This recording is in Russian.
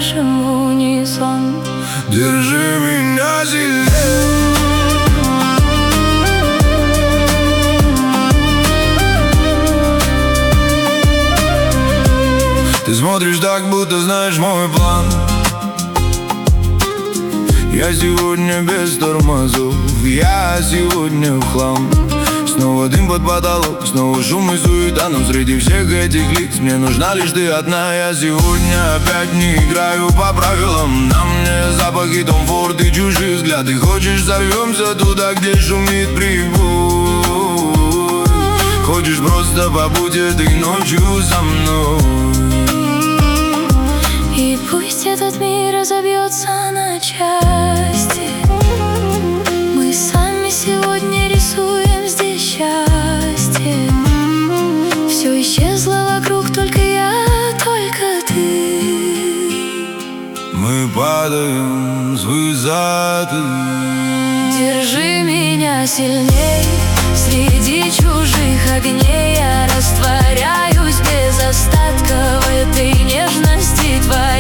дышим в унисон. Держи меня сильнее. Ты смотришь так, будто знаешь мой план. Я сегодня без тормозов, я сегодня в хлам. Снова дым под потолок, снова шум и суета, но среди всех этих лиц мне нужна лишь ты одна. Я сегодня опять не играю по правилам. На мне запахи Том Форд и чужие взгляды. Хочешь, сорвемся туда, где шумит прибой? Хочешь, просто побудь этой ночью со мной? И пусть этот мир разобьется на части, мы сами сегодня рисуем здесь счастье. Все исчезло вокруг, только я, только ты. Мы падаем с высоты. Держи меня сильней. Среди чужих огней я растворяюсь без остатка в этой нежности твоей.